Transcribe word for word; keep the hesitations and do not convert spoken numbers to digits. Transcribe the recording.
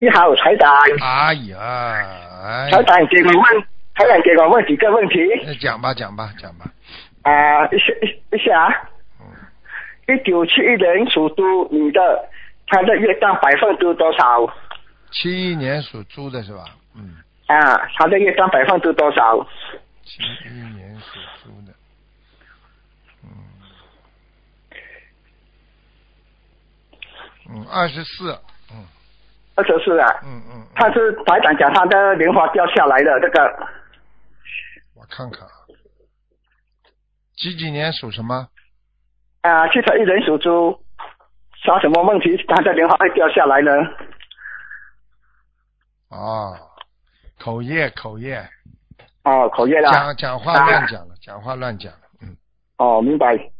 你好，台长。 哎呀，哎台长给我问，台长给我问几个问题。 讲吧，讲吧，讲吧。 啊、一下一下啊。一九七一年属猪女的，她的月亮百分之多少？ 七一年属猪的是吧？嗯。 啊，她的月亮百分之多少？ 七一年属猪的，嗯，嗯，二十四，嗯。 二十四啊。 嗯嗯。 她是台长讲她的莲花掉下来的这个。 我看看啊。几几年属什么？ 啊，七十一年属猪，啥什么问题？她的莲花会掉下来呢？ 哦，口业口业。 哦，口业啦。 讲讲话乱讲了，讲话乱讲了，嗯。 哦，明白。